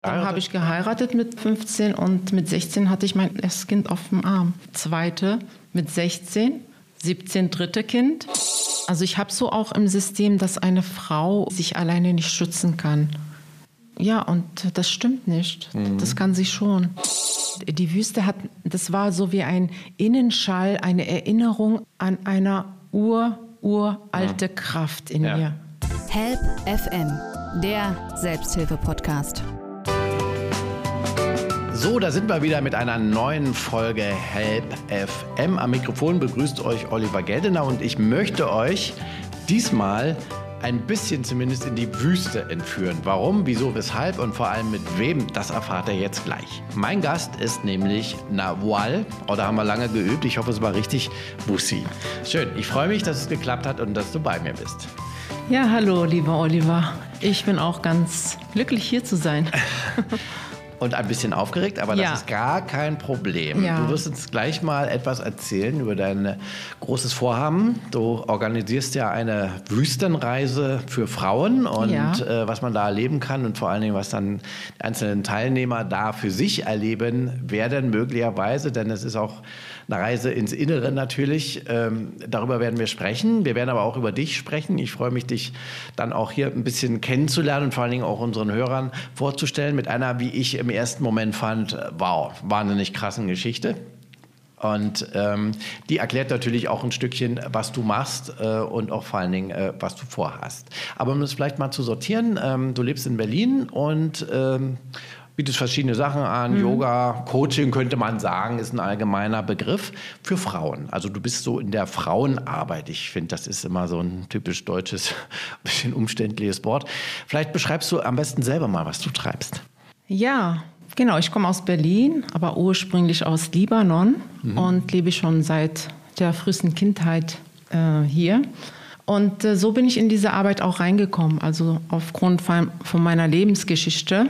Dann habe ich geheiratet mit 15 und mit 16 hatte ich mein erstes Kind auf dem Arm. Zweite mit 16, 17 dritte Kind. Also ich habe so auch im System, dass eine Frau sich alleine nicht schützen kann. Ja, und das stimmt nicht. Das kann sie schon. Die Wüste das war so wie ein Innenschall, eine Erinnerung an eine uralte Kraft in mir. Help FM, der Selbsthilfe-Podcast. So, da sind wir wieder mit einer neuen Folge Help FM. Am Mikrofon begrüßt euch Oliver Geldener und ich möchte euch diesmal ein bisschen zumindest in die Wüste entführen. Warum, wieso, weshalb und vor allem mit wem, das erfahrt ihr jetzt gleich. Mein Gast ist nämlich Nawal, da haben wir lange geübt, ich hoffe es war richtig, Bussi. Schön, ich freue mich, dass es geklappt hat und dass du bei mir bist. Ja, hallo lieber Oliver, ich bin auch ganz glücklich hier zu sein. Und ein bisschen aufgeregt, aber das ist gar kein Problem. Ja. Du wirst uns gleich mal etwas erzählen über dein großes Vorhaben. Du organisierst ja eine Wüstenreise für Frauen und was man da erleben kann und vor allen Dingen, was dann die einzelnen Teilnehmer da für sich erleben werden, möglicherweise, denn es ist auch eine Reise ins Innere natürlich. Darüber werden wir sprechen. Wir werden aber auch über dich sprechen. Ich freue mich, dich dann auch hier ein bisschen kennenzulernen und vor allen Dingen auch unseren Hörern vorzustellen mit einer, wie ich im ersten Moment fand, wow, wahnsinnig krassen Geschichte. Und die erklärt natürlich auch ein Stückchen, was du machst und auch vor allen Dingen, was du vorhast. Aber um das vielleicht mal zu sortieren, du lebst in Berlin und bietest verschiedene Sachen an. Yoga, Coaching könnte man sagen, ist ein allgemeiner Begriff für Frauen. Also du bist so in der Frauenarbeit. Ich finde, das ist immer so ein typisch deutsches, bisschen umständliches Wort. Vielleicht beschreibst du am besten selber mal, was du treibst. Ja, genau. Ich komme aus Berlin, aber ursprünglich aus Libanon und lebe schon seit der frühesten Kindheit hier. Und so bin ich in diese Arbeit auch reingekommen. Also aufgrund von meiner Lebensgeschichte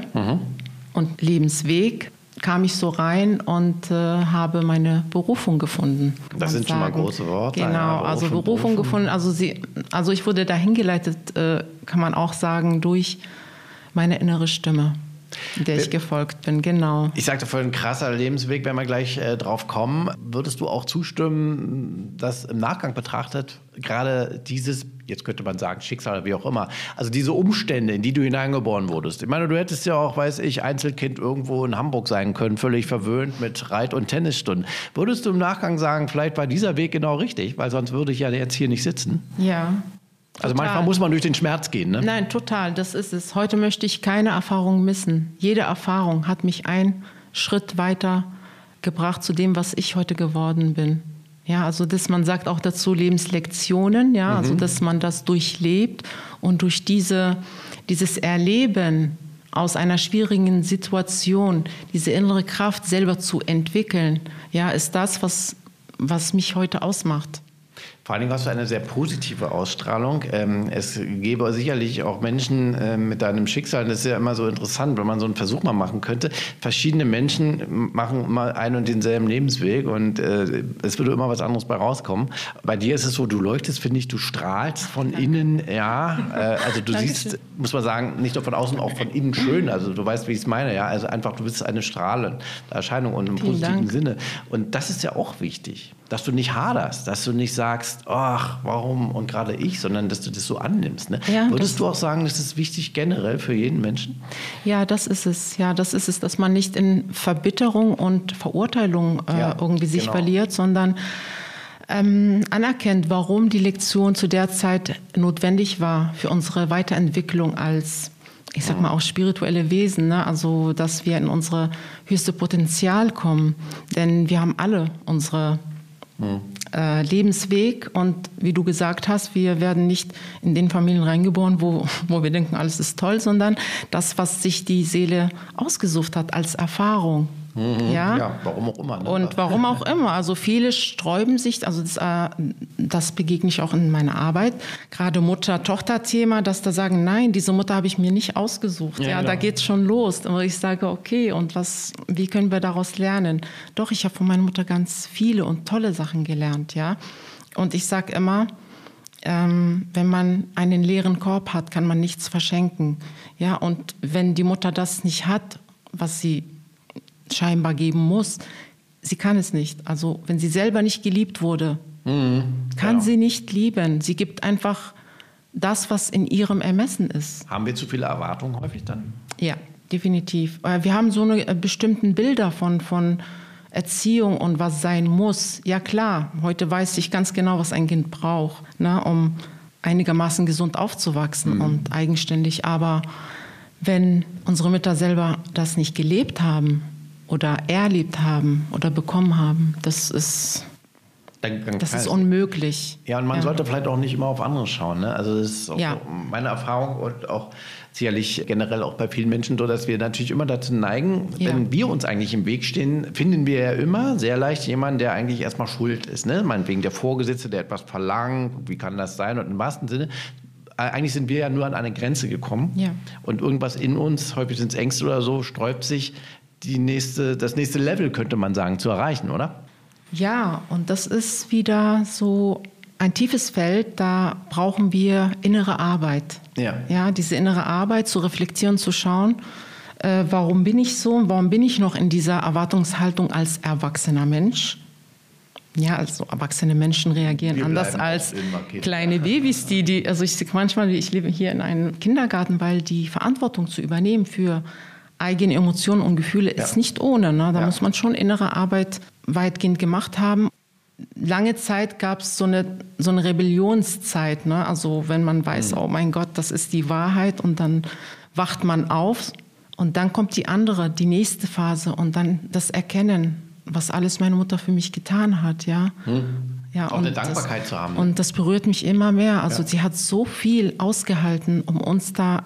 und Lebensweg kam ich so rein und habe meine Berufung gefunden. Das sind schon mal große Worte. Genau, ja, also Berufung gefunden. Also ich wurde dahin geleitet, kann man auch sagen, durch meine innere Stimme, der ich gefolgt bin, genau. Ich sagte vorhin, krasser Lebensweg, wenn wir gleich drauf kommen. Würdest du auch zustimmen, dass im Nachgang betrachtet gerade dieses, jetzt könnte man sagen Schicksal oder wie auch immer, also diese Umstände, in die du hineingeboren wurdest. Ich meine, du hättest ja auch, weiß ich, Einzelkind irgendwo in Hamburg sein können, völlig verwöhnt mit Reit- und Tennisstunden. Würdest du im Nachgang sagen, vielleicht war dieser Weg genau richtig, weil sonst würde ich ja jetzt hier nicht sitzen? Ja. Also manchmal muss man durch den Schmerz gehen, ne? Nein, total, das ist es. Heute möchte ich keine Erfahrung missen. Jede Erfahrung hat mich einen Schritt weiter gebracht zu dem, was ich heute geworden bin. Ja, also man sagt auch dazu Lebenslektionen, ja, also dass man das durchlebt und durch dieses Erleben aus einer schwierigen Situation, diese innere Kraft selber zu entwickeln, ja, ist das, was mich heute ausmacht. Vor allen Dingen hast du eine sehr positive Ausstrahlung. Es gäbe sicherlich auch Menschen mit deinem Schicksal, das ist ja immer so interessant, wenn man so einen Versuch mal machen könnte. Verschiedene Menschen machen mal einen und denselben Lebensweg und es würde immer was anderes bei rauskommen. Bei dir ist es so, du leuchtest, finde ich, du strahlst von innen, ja. Also du siehst, muss man sagen, nicht nur von außen, auch von innen schön. Also du weißt, wie ich es meine, ja. Also einfach, du bist eine strahlende Erscheinung und im positiven Sinne. Und das ist ja auch wichtig, dass du nicht haderst, dass du nicht sagst, ach, warum und gerade ich, sondern dass du das so annimmst. Ne? Ja, würdest du auch sagen, das ist wichtig generell für jeden Menschen? Ja, das ist es. Ja, das ist es, dass man nicht in Verbitterung und Verurteilung irgendwie sich verliert, sondern anerkennt, warum die Lektion zu der Zeit notwendig war für unsere Weiterentwicklung als, ich sag mal, auch spirituelle Wesen, ne? Also, dass wir in unsere höchste Potenzial kommen. Denn wir haben alle unsere Lebensweg und wie du gesagt hast, wir werden nicht in den Familien reingeboren, wo wir denken, alles ist toll, sondern das, was sich die Seele ausgesucht hat als Erfahrung. Ja, warum auch immer. Ne? Und warum auch immer. Also viele sträuben sich, also das begegne ich auch in meiner Arbeit, gerade Mutter-Tochter-Thema, dass da sagen, nein, diese Mutter habe ich mir nicht ausgesucht. Ja, genau. Da geht's schon los. Und ich sage, okay, und wie können wir daraus lernen? Doch, ich habe von meiner Mutter ganz viele und tolle Sachen gelernt, ja. Und ich sage immer, wenn man einen leeren Korb hat, kann man nichts verschenken. Ja, und wenn die Mutter das nicht hat was sie scheinbar geben muss. Sie kann es nicht. Also wenn sie selber nicht geliebt wurde, kann sie nicht lieben. Sie gibt einfach das, was in ihrem Ermessen ist. Haben wir zu viele Erwartungen häufig dann? Ja, definitiv. Wir haben so eine bestimmten Bilder von Erziehung und was sein muss. Ja klar, heute weiß ich ganz genau, was ein Kind braucht, ne, um einigermaßen gesund aufzuwachsen und eigenständig. Aber wenn unsere Mütter selber das nicht gelebt haben oder erlebt haben oder bekommen haben, das ist unmöglich. Ja, und man sollte vielleicht auch nicht immer auf andere schauen. Ne? Also das ist auch so meine Erfahrung und auch sicherlich generell auch bei vielen Menschen so, dass wir natürlich immer dazu neigen, wenn wir uns eigentlich im Weg stehen, finden wir ja immer sehr leicht jemanden, der eigentlich erstmal schuld ist. Ne? Meinetwegen der Vorgesetzte, der etwas verlangt, wie kann das sein? Und im wahrsten Sinne, eigentlich sind wir ja nur an eine Grenze gekommen und irgendwas in uns, häufig sind es Ängste oder so, sträubt sich, das nächste Level, könnte man sagen, zu erreichen, oder? Ja, und das ist wieder so ein tiefes Feld, da brauchen wir innere Arbeit. Ja, diese innere Arbeit zu reflektieren, zu schauen, warum bin ich so und warum bin ich noch in dieser Erwartungshaltung als erwachsener Mensch? Ja, also erwachsene Menschen reagieren anders als kleine Babys, also ich sehe manchmal, ich lebe hier in einem Kindergarten, weil die Verantwortung zu übernehmen für eigene Emotionen und Gefühle ist nicht ohne. Ne? Da muss man schon innere Arbeit weitgehend gemacht haben. Lange Zeit gab es so eine Rebellionszeit. Ne? Also wenn man weiß, oh mein Gott, das ist die Wahrheit und dann wacht man auf und dann kommt die nächste Phase und dann das Erkennen, was alles meine Mutter für mich getan hat. Ja? Ja, auch eine Dankbarkeit zu haben. Und das berührt mich immer mehr. Also sie hat so viel ausgehalten, um uns da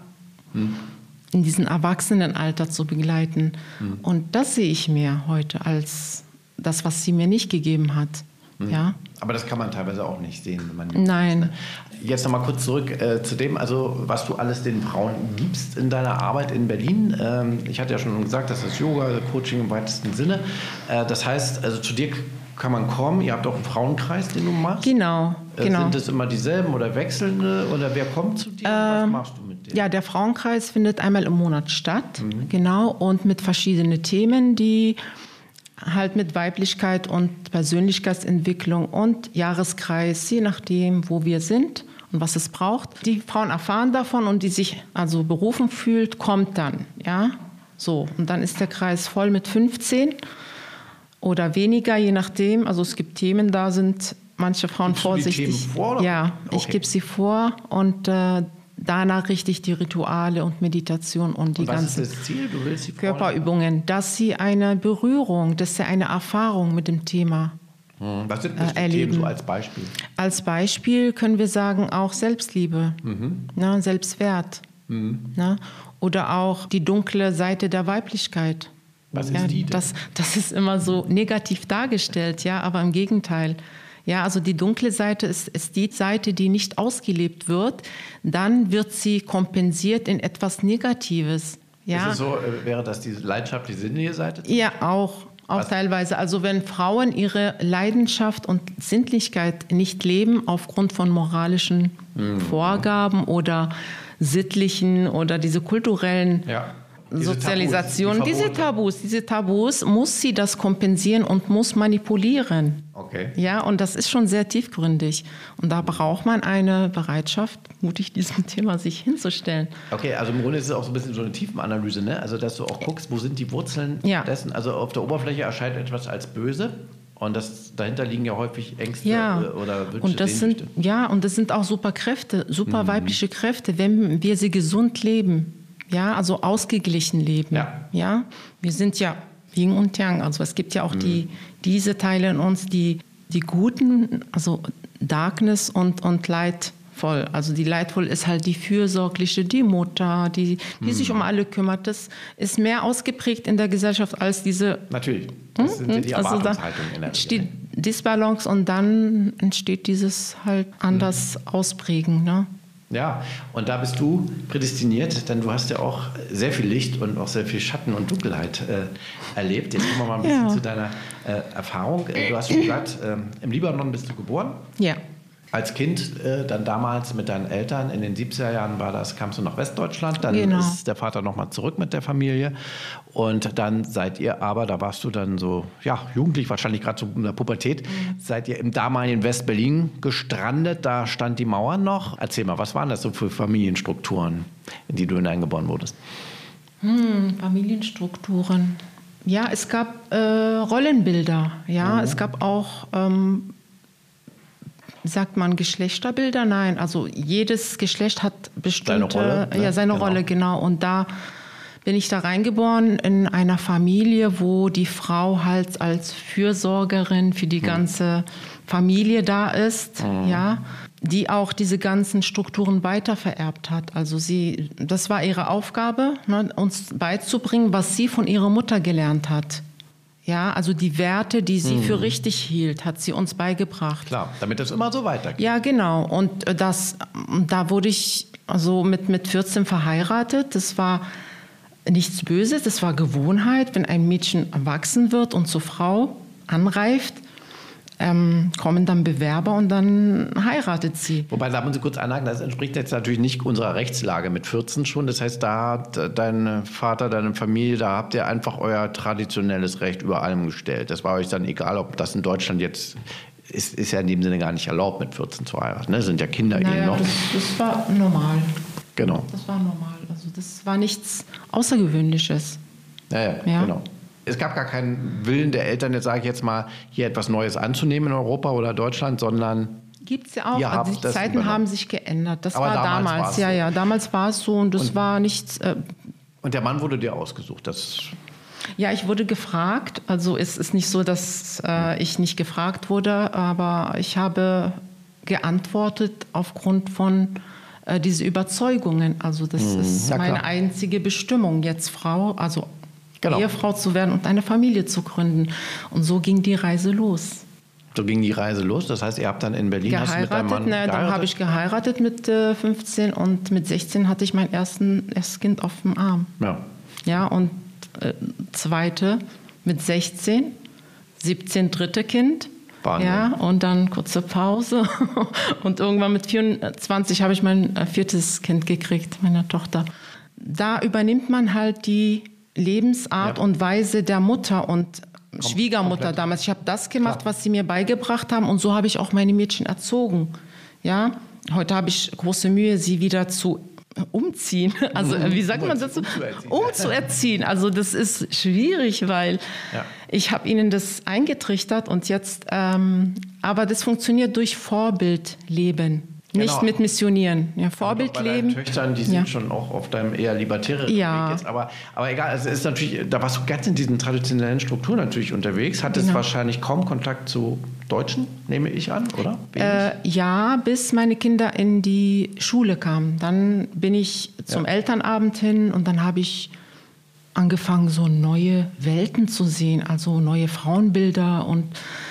in diesem Erwachsenenalter zu begleiten. Und das sehe ich mir heute als das, was sie mir nicht gegeben hat. Ja? Aber das kann man teilweise auch nicht sehen, wenn man Nein. Ist, ne? Jetzt noch mal kurz zurück zu dem, also was du alles den Frauen gibst in deiner Arbeit in Berlin. Ich hatte ja schon gesagt, das ist Yoga, Coaching im weitesten Sinne. Das heißt, also zu dir kann man kommen. Ihr habt auch einen Frauenkreis, den du machst. Genau. Sind es immer dieselben oder wechselnde? Oder wer kommt zu dir? Was machst du mit denen? Ja, der Frauenkreis findet einmal im Monat statt. Genau. Und mit verschiedenen Themen, die halt mit Weiblichkeit und Persönlichkeitsentwicklung und Jahreskreis, je nachdem, wo wir sind und was es braucht. Die Frauen erfahren davon und die sich also berufen fühlt, kommt dann. Ja? So. Und dann ist der Kreis voll mit 15 oder weniger, je nachdem. Also es gibt Themen, da sind manche Frauen Gibst vorsichtig. Du die Themen vor, oder? Ja, ich gebe sie vor und danach richte ich die Rituale und Meditation und die ganzen was ist das Ziel? Du willst sie Körperübungen, dass sie eine Berührung, dass sie eine Erfahrung mit dem Thema was sind das erleben. Themen so als Beispiel? Als Beispiel können wir sagen auch Selbstliebe, ne, Selbstwert, ne, oder auch die dunkle Seite der Weiblichkeit. Was ist die denn? Das ist immer so negativ dargestellt, ja, aber im Gegenteil. Ja, also die dunkle Seite ist die Seite, die nicht ausgelebt wird. Dann wird sie kompensiert in etwas Negatives. Ja. Ist es so, wäre das die leidenschaftliche sinnliche Seite? Ja, auch teilweise. Also wenn Frauen ihre Leidenschaft und Sinnlichkeit nicht leben aufgrund von moralischen Vorgaben oder sittlichen oder diese kulturellen Sozialisation, diese Tabus, muss sie das kompensieren und muss manipulieren. Okay. Ja, und das ist schon sehr tiefgründig. Und da braucht man eine Bereitschaft, mutig diesem Thema sich hinzustellen. Okay, also im Grunde ist es auch so ein bisschen so eine Tiefenanalyse, ne? Also dass du auch guckst, wo sind die Wurzeln dessen? Also auf der Oberfläche erscheint etwas als böse. Und dahinter liegen ja häufig Ängste oder Wünsche, und das sind auch super Kräfte, super weibliche Kräfte, wenn wir sie gesund leben. Ja, also ausgeglichen leben. Ja, wir sind ja Yin und Yang. Also es gibt ja auch diese Teile in uns, die guten, also Darkness und leidvoll. Also die leidvoll ist halt die Fürsorgliche, die Mutter, die sich um alle kümmert. Das ist mehr ausgeprägt in der Gesellschaft als diese. Natürlich. Das sind die Erwartungshaltungen in der entsteht Disbalance und dann entsteht dieses halt anders Ausprägen. Ne? Ja, und da bist du prädestiniert, denn du hast ja auch sehr viel Licht und auch sehr viel Schatten und Dunkelheit erlebt. Jetzt kommen wir mal ein bisschen zu deiner Erfahrung. Du hast schon gesagt, im Libanon bist du geboren. Ja. als Kind dann damals mit deinen Eltern in den 70er Jahren kamst du nach Westdeutschland, dann ist der Vater nochmal zurück mit der Familie und dann seid ihr aber, da warst du dann so, ja, jugendlich, wahrscheinlich gerade so in der Pubertät, seid ihr im damaligen West-Berlin gestrandet, da stand die Mauer noch. Erzähl mal, was waren das so für Familienstrukturen, in die du hineingeboren wurdest? Familienstrukturen. Ja, es gab Rollenbilder, ja, es gab auch sagt man Geschlechterbilder? Nein, also jedes Geschlecht hat bestimmte seine Rolle, genau. Und da bin ich da reingeboren in einer Familie, wo die Frau halt als Fürsorgerin für die ganze Familie da ist, ja, die auch diese ganzen Strukturen weitervererbt hat. Also das war ihre Aufgabe, ne, uns beizubringen, was sie von ihrer Mutter gelernt hat. Ja, also die Werte, die sie für richtig hielt, hat sie uns beigebracht. Klar, damit es immer so weitergeht. Ja, genau. Und da wurde ich also mit 14 verheiratet. Das war nichts Böses, das war Gewohnheit. Wenn ein Mädchen erwachsen wird und zur Frau anreift, kommen dann Bewerber und dann heiratet sie. Wobei, da muss ich kurz anhaken, das entspricht jetzt natürlich nicht unserer Rechtslage mit 14 schon. Das heißt, da hat dein Vater, deine Familie, da habt ihr einfach euer traditionelles Recht über allem gestellt. Das war euch dann egal, ob das in Deutschland jetzt ist ja in dem Sinne gar nicht erlaubt, mit 14 zu heiraten. Ne? Das sind ja Kinder noch. Das war normal. Genau. Das war normal. Also das war nichts Außergewöhnliches. Ja, genau. Es gab gar keinen Willen der Eltern, jetzt sage ich jetzt mal, hier etwas Neues anzunehmen in Europa oder Deutschland, sondern gibt es ja auch. Also die Zeiten haben sich geändert. Das war damals. Ja, damals war es so und das war nichts. Und der Mann wurde dir ausgesucht. Ja, ich wurde gefragt. Also es ist nicht so, dass ich nicht gefragt wurde, aber ich habe geantwortet aufgrund von diese Überzeugungen. Also das ist meine einzige Bestimmung, jetzt Ehefrau zu werden und eine Familie zu gründen. Und so ging die Reise los. Das heißt, ihr habt dann in Berlin geheiratet, mit deinem Mann geheiratet? Dann habe ich geheiratet mit 15 und mit 16 hatte ich mein erstes Kind auf dem Arm. Ja, und zweite mit 16, 17 dritte Kind. Wahnsinn. Ja, und dann kurze Pause. Und irgendwann mit 24 habe ich mein viertes Kind gekriegt, meine Tochter. Da übernimmt man halt die Lebensart und Weise der Mutter und Schwiegermutter damals. Ich habe das gemacht, was sie mir beigebracht haben und so habe ich auch meine Mädchen erzogen. Ja, heute habe ich große Mühe, sie wieder zu umziehen. Also wie sagt man dazu? Umzuerziehen. Also das ist schwierig, weil ich habe ihnen das eingetrichtert und jetzt, aber das funktioniert durch Vorbildleben. Nicht mit Missionieren. Ja, Vorbildleben. Bei deinen Töchtern, die sind schon auch auf deinem eher libertären Weg jetzt. Aber egal, es ist natürlich, da warst du ganz in diesen traditionellen Strukturen natürlich unterwegs. Hattest wahrscheinlich kaum Kontakt zu Deutschen, nehme ich an, oder? Ja, bis meine Kinder in die Schule kamen. Dann bin ich zum Elternabend hin und dann habe ich angefangen, so neue Welten zu sehen, also neue Frauenbilder und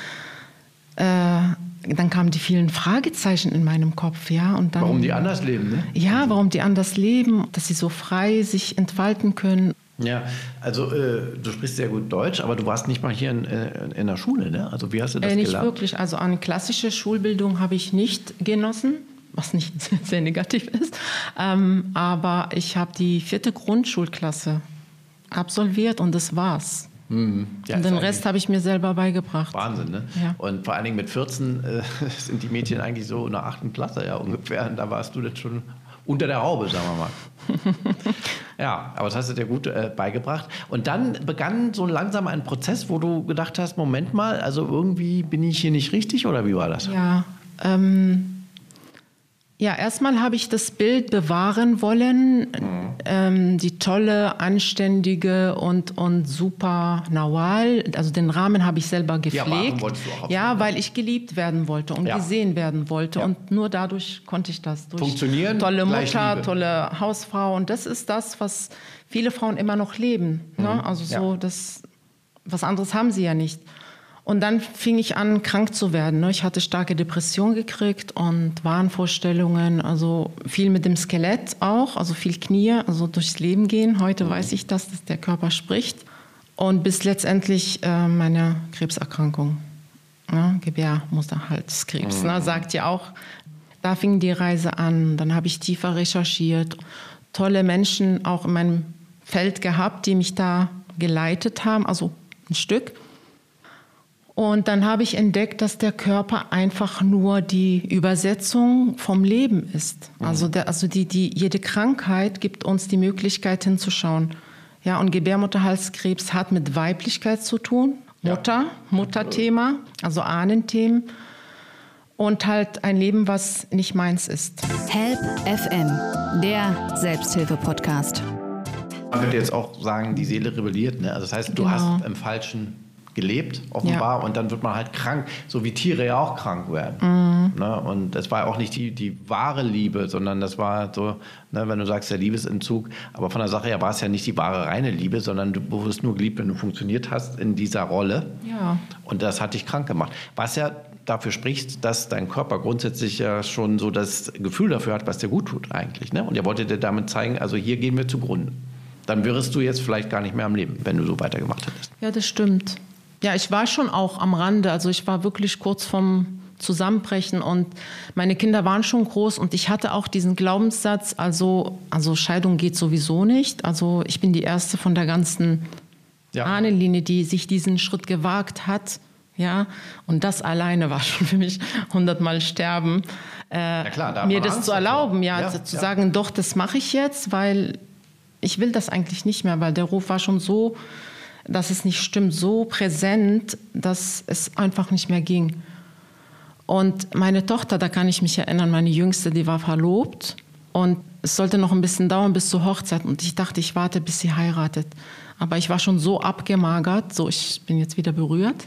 dann kamen die vielen Fragezeichen in meinem Kopf, ja. Und dann, warum die anders leben, ne? Ja, warum die anders leben, dass sie so frei sich entfalten können. Ja, also du sprichst sehr gut Deutsch, aber du warst nicht mal hier in der Schule, ne? Also wie hast du das gelernt? Nicht wirklich, also eine klassische Schulbildung habe ich nicht genossen, was nicht sehr negativ ist. Aber ich habe die 4. Grundschulklasse absolviert und das war's. Ja, und den Rest habe ich mir selber beigebracht. Wahnsinn, ne? Ja. Und vor allen Dingen mit 14 sind die Mädchen eigentlich so in der 8. Klasse ja ungefähr. Und da warst du dann schon unter der Haube, sagen wir mal. Ja, aber das hast du dir gut beigebracht. Und dann begann so langsam ein Prozess, wo du gedacht hast, Moment mal, also irgendwie bin ich hier nicht richtig, oder wie war das? Ja, erstmal habe ich das Bild bewahren wollen, die tolle, anständige und super Nawal. Also den Rahmen habe ich selber gepflegt. Die wolltest du auch ja, weil ich geliebt werden wollte und gesehen werden wollte. Ja. Und nur dadurch konnte ich das. Durch funktionieren, tolle Mutter, tolle Hausfrau. Und das ist das, was viele Frauen immer noch leben. Ne? Also so, was anderes haben sie ja nicht. Und dann fing ich an, krank zu werden. Ich hatte starke Depression gekriegt und Wahnvorstellungen, also viel mit dem Skelett auch, also viel Knie, also durchs Leben gehen. Heute weiß ich das, dass der Körper spricht. Und bis letztendlich meine Krebserkrankung. ne, Gebärmutterhalskrebs, ne, sagt ja auch. Da fing die Reise an. Dann habe ich tiefer recherchiert. Tolle Menschen auch in meinem Feld gehabt, die mich da geleitet haben, also ein Stück. Und dann habe ich entdeckt, dass der Körper einfach nur die Übersetzung vom Leben ist. Also jede Krankheit gibt uns die Möglichkeit hinzuschauen. Ja, und Gebärmutterhalskrebs hat mit Weiblichkeit zu tun. Mutterthema, also Ahnenthemen. Und halt ein Leben, was nicht meins ist. Help FM, der Selbsthilfe-Podcast. Man könnte jetzt auch sagen, die Seele rebelliert. Ne? Also das heißt, du hast im Falschen gelebt, offenbar, und dann wird man halt krank, so wie Tiere ja auch krank werden. Ne? Und das war auch nicht die wahre Liebe, sondern das war so, ne, wenn du sagst, der Liebesentzug, aber von der Sache her war es ja nicht die wahre, reine Liebe, sondern du wurdest nur geliebt, wenn du funktioniert hast in dieser Rolle. Ja. Und das hat dich krank gemacht. Was ja dafür spricht, dass dein Körper grundsätzlich ja schon so das Gefühl dafür hat, was dir gut tut eigentlich. Ne? Und er wollte dir damit zeigen, also hier gehen wir zugrunde. Dann wärst du jetzt vielleicht gar nicht mehr am Leben, wenn du so weitergemacht hättest. Ja, das stimmt. Ja, ich war schon auch am Rande. Also ich war wirklich kurz vorm Zusammenbrechen und meine Kinder waren schon groß und ich hatte auch diesen Glaubenssatz, also Scheidung geht sowieso nicht. Also ich bin die Erste von der ganzen Ahnenlinie, die sich diesen Schritt gewagt hat. Ja, und das alleine war schon für mich 100-mal sterben. Klar, mir das zu erlauben, zu sagen, doch, das mache ich jetzt, weil ich will das eigentlich nicht mehr, weil der Ruf war schon so, dass es nicht stimmt, so präsent, dass es einfach nicht mehr ging. Und meine Tochter, da kann ich mich erinnern, meine Jüngste, die war verlobt und es sollte noch ein bisschen dauern bis zur Hochzeit und ich dachte, ich warte, bis sie heiratet. Aber ich war schon so abgemagert, so ich bin jetzt wieder berührt.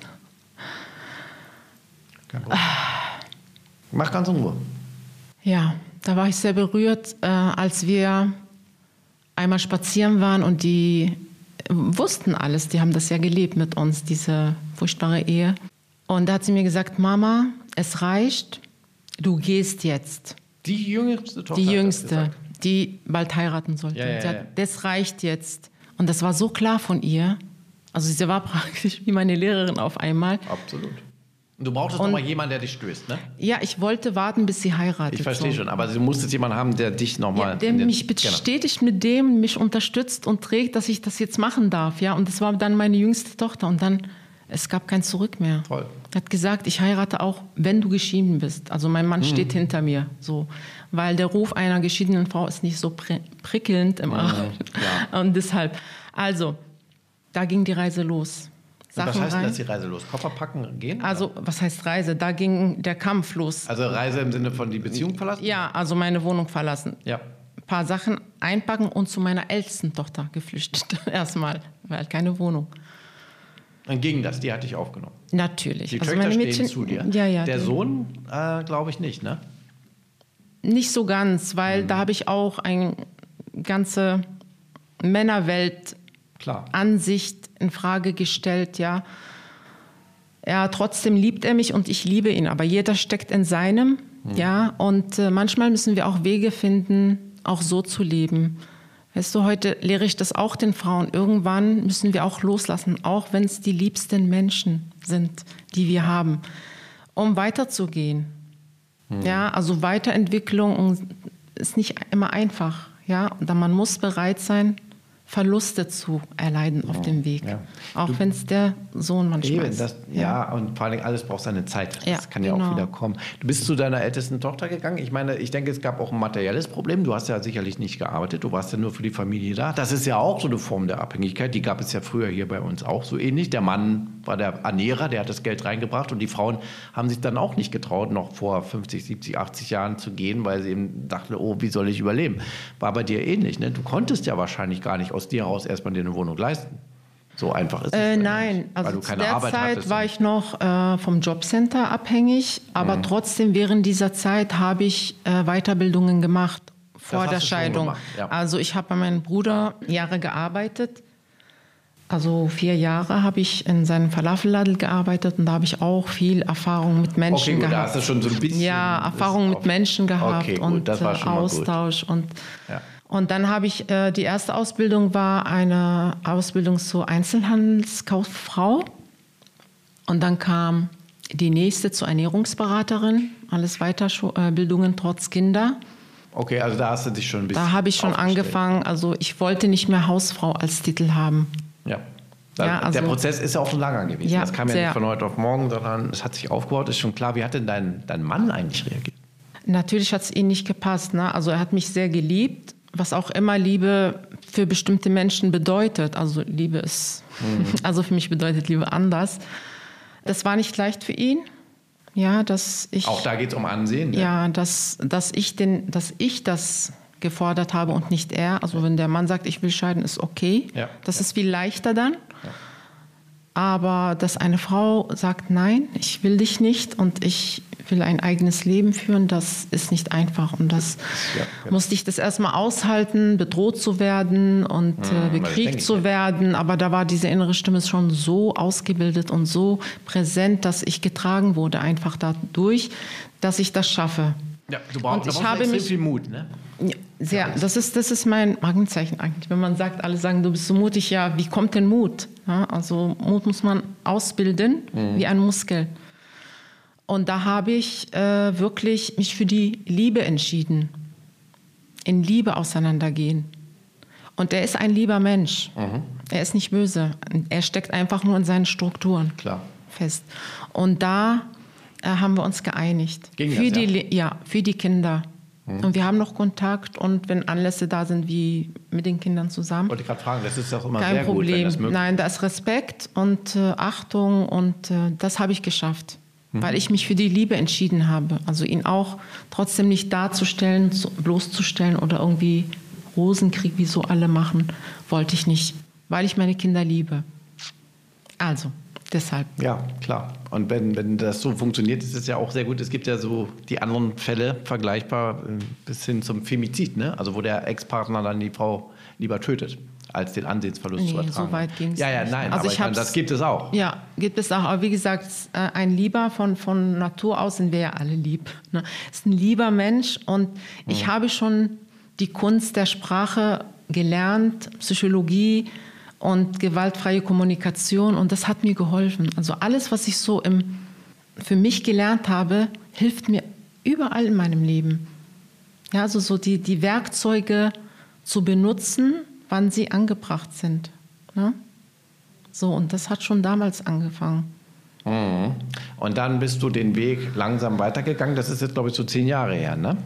Mach ganz in Ruhe. Ja, da war ich sehr berührt, als wir einmal spazieren waren und die wussten alles, die haben das ja gelebt mit uns, diese furchtbare Ehe. Und da hat sie mir gesagt, Mama, es reicht, du gehst jetzt. Die jüngste Tochter? Die jüngste, die bald heiraten sollte. Ja. Sie hat, das reicht jetzt. Und das war so klar von ihr. Also sie war praktisch wie meine Lehrerin auf einmal. Absolut. Und du brauchtest nochmal jemanden, der dich stößt, ne? Ja, ich wollte warten, bis sie heiratet. Ich verstehe schon, aber du musstest jemanden haben, der dich nochmal... Ja, der mich bestätigt mit dem, mich unterstützt und trägt, dass ich das jetzt machen darf. Ja? Und das war dann meine jüngste Tochter. Und dann, es gab kein Zurück mehr. Toll. Er hat gesagt, ich heirate auch, wenn du geschieden bist. Also mein Mann steht hinter mir. So. Weil der Ruf einer geschiedenen Frau ist nicht so prickelnd im Arm. Ja. Und deshalb, also, da ging die Reise los. Was heißt denn, dass die Reise los? Koffer packen, gehen? Also, was heißt Reise? Da ging der Kampf los. Also Reise im Sinne von die Beziehung verlassen? Ja, also meine Wohnung verlassen. Ja. Ein paar Sachen einpacken und zu meiner ältesten Tochter geflüchtet. Erstmal, weil keine Wohnung. Dann ging das, die hatte ich aufgenommen. Natürlich. Die also Töchter meine Mädchen, stehen zu dir. Ja, der Sohn, glaube ich nicht, ne? Nicht so ganz, weil da habe ich auch eine ganze Männerwelt Ansicht in Frage gestellt, ja. Ja, trotzdem liebt er mich und ich liebe ihn, aber jeder steckt in seinem, ja. Und manchmal müssen wir auch Wege finden, auch so zu leben. Weißt du, heute lehre ich das auch den Frauen. Irgendwann müssen wir auch loslassen, auch wenn es die liebsten Menschen sind, die wir haben, um weiterzugehen. Ja, also Weiterentwicklung ist nicht immer einfach, ja. Und man muss bereit sein, Verluste zu erleiden auf dem Weg. Ja. Auch wenn es der Sohn manchmal ist. Ja, und vor allem alles braucht seine Zeit. Das kann ja auch wieder kommen. Du bist zu deiner ältesten Tochter gegangen. Ich meine, ich denke, es gab auch ein materielles Problem. Du hast ja sicherlich nicht gearbeitet. Du warst ja nur für die Familie da. Das ist ja auch so eine Form der Abhängigkeit. Die gab es ja früher hier bei uns auch so ähnlich. Der Mann war der Ernährer, der hat das Geld reingebracht. Und die Frauen haben sich dann auch nicht getraut, noch vor 50, 70, 80 Jahren zu gehen, weil sie eben dachten, oh, wie soll ich überleben? War bei dir ähnlich, ne? Du konntest ja wahrscheinlich gar nicht aus dir heraus erstmal dir eine Wohnung leisten. So einfach ist es. Nein, nicht, also weil du keine zu der Arbeit Zeit hattest. war ich noch vom Jobcenter abhängig, aber trotzdem während dieser Zeit habe ich Weiterbildungen gemacht vor der Scheidung. Ja. Also ich habe bei meinem Bruder Jahre gearbeitet. Also 4 Jahre habe ich in seinem Falafelladen gearbeitet und da habe ich auch viel Erfahrung mit Menschen gehabt. Da hast du schon so ein bisschen... Ja, Erfahrung mit Menschen gehabt und das war schon Austausch. Gut. Und dann habe ich, die erste Ausbildung war eine Ausbildung zur Einzelhandelskauffrau. Und dann kam die nächste zur Ernährungsberaterin, alles Weiterbildungen trotz Kinder. Okay, also da hast du dich schon ein bisschen Da habe ich schon angefangen, also ich wollte nicht mehr Hausfrau als Titel haben. Ja. Also, der Prozess ist ja auch schon lange gewesen. Ja, das kam ja nicht von heute auf morgen, sondern es hat sich aufgebaut, ist schon klar. Wie hat denn dein Mann eigentlich reagiert? Natürlich hat es ihm nicht gepasst. Ne? Also er hat mich sehr geliebt, was auch immer Liebe für bestimmte Menschen bedeutet. Also Liebe ist, also für mich bedeutet Liebe anders. Das war nicht leicht für ihn. Ja, dass ich... Auch da geht es um Ansehen. Ne? Ja, dass ich das gefordert habe und nicht er. Also wenn der Mann sagt, ich will scheiden, ist okay. Ja. Das ist viel leichter dann. Ja. Aber dass eine Frau sagt, nein, ich will dich nicht und ich will ein eigenes Leben führen, das ist nicht einfach. Und das musste ich das erstmal aushalten, bedroht zu werden und bekriegt zu werden. Aber da war diese innere Stimme schon so ausgebildet und so präsent, dass ich getragen wurde einfach dadurch, dass ich das schaffe. Ja, du brauchst extrem viel Mut, ne? Ja, sehr. Das ist mein Markenzeichen eigentlich. Wenn man sagt, alle sagen, du bist so mutig, ja, wie kommt denn Mut? Ja, also Mut muss man ausbilden wie ein Muskel. Und da habe ich wirklich mich für die Liebe entschieden. In Liebe auseinandergehen. Und er ist ein lieber Mensch. Er ist nicht böse. Er steckt einfach nur in seinen Strukturen fest. Und da haben wir uns geeinigt. Für die Kinder. Und wir haben noch Kontakt und wenn Anlässe da sind, wie mit den Kindern zusammen. Wollte ich gerade fragen, das ist doch immer kein sehr Problem. Gut, wenn das möglich ist. Nein, da ist Respekt und Achtung und das habe ich geschafft, weil ich mich für die Liebe entschieden habe. Also ihn auch trotzdem nicht darzustellen, bloßzustellen oder irgendwie Rosenkrieg, wie so alle machen, wollte ich nicht, weil ich meine Kinder liebe. Also, deshalb. Ja, klar. Und wenn das so funktioniert, ist es ja auch sehr gut. Es gibt ja so die anderen Fälle vergleichbar bis hin zum Femizid, ne? Also wo der Ex-Partner dann die Frau lieber tötet, als den Ansehensverlust zu ertragen. So weit ging es nicht. Nein, also aber das gibt es auch. Ja, gibt es auch. Aber wie gesagt, ein Lieber von Natur aus sind wir ja alle lieb. Ne? Ist ein lieber Mensch und ich habe schon die Kunst der Sprache gelernt, Psychologie und gewaltfreie Kommunikation und das hat mir geholfen. Also alles, was ich so für mich gelernt habe, hilft mir überall in meinem Leben. Ja, also so die Werkzeuge zu benutzen, wann sie angebracht sind. Ne? So, und das hat schon damals angefangen. Und dann bist du den Weg langsam weitergegangen. Das ist jetzt, glaube ich, so 10 Jahre her, ne?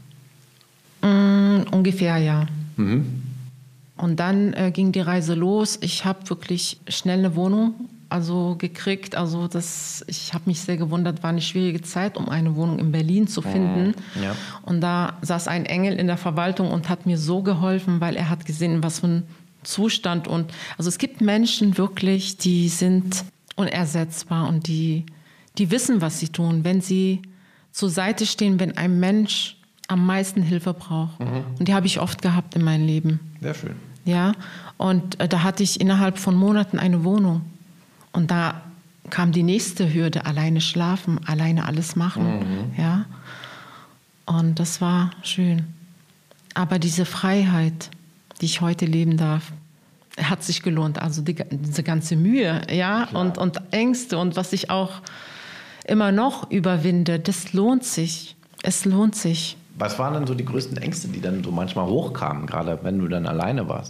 Ungefähr, ja. Und dann ging die Reise los. Ich habe wirklich schnell eine Wohnung gekriegt. Also ich habe mich sehr gewundert, war eine schwierige Zeit, um eine Wohnung in Berlin zu finden. Ja. Und da saß ein Engel in der Verwaltung und hat mir so geholfen, weil er hat gesehen, was für ein Zustand. Und also es gibt Menschen wirklich, die sind unersetzbar und die wissen, was sie tun, wenn sie zur Seite stehen, wenn ein Mensch am meisten Hilfe braucht. Und die habe ich oft gehabt in meinem Leben. Sehr schön. Ja, und da hatte ich innerhalb von Monaten eine Wohnung. Und da kam die nächste Hürde, alleine schlafen, alleine alles machen. Ja, und das war schön. Aber diese Freiheit, die ich heute leben darf, hat sich gelohnt. Also diese ganze Mühe, ja, und Ängste und was ich auch immer noch überwinde, das lohnt sich. Es lohnt sich. Was waren denn so die größten Ängste, die dann so manchmal hochkamen, gerade wenn du dann alleine warst?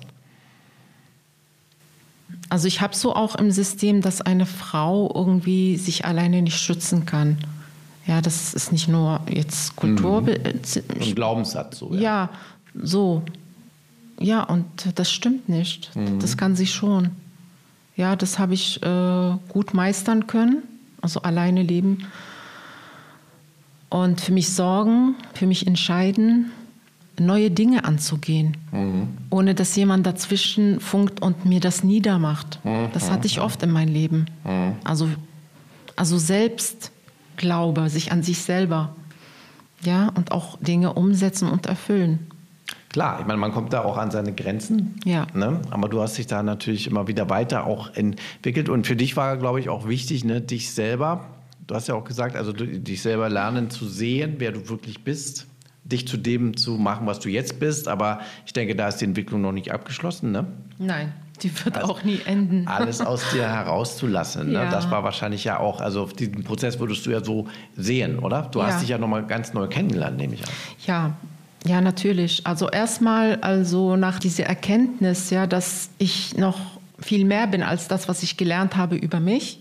Also ich habe so auch im System, dass eine Frau irgendwie sich alleine nicht schützen kann. Ja, das ist nicht nur jetzt Kultur. Ein Glaubenssatz so. Ja, so. Ja, und das stimmt nicht. Das kann sie schon. Ja, das habe ich gut meistern können. Also alleine leben. Und für mich sorgen, für mich entscheiden, neue Dinge anzugehen, ohne dass jemand dazwischen funkt und mir das niedermacht. Das hatte ich oft in meinem Leben. Also Selbstglaube, sich an sich selber, ja, und auch Dinge umsetzen und erfüllen. Klar, ich meine, man kommt da auch an seine Grenzen, ja. Ne? Aber du hast dich da natürlich immer wieder weiter auch entwickelt und für dich war, glaube ich, auch wichtig, ne, dich selber. Du hast ja auch gesagt, also dich selber lernen zu sehen, wer du wirklich bist, dich zu dem zu machen, was du jetzt bist. Aber ich denke, da ist die Entwicklung noch nicht abgeschlossen, ne? Nein, die wird auch nie enden. Alles aus dir herauszulassen. Ne? Ja. Das war wahrscheinlich ja auch, also diesen Prozess würdest du ja so sehen, oder? Du hast dich ja nochmal ganz neu kennengelernt, nehme ich an. Ja, natürlich. Also erstmal nach dieser Erkenntnis, ja, dass ich noch viel mehr bin als das, was ich gelernt habe über mich,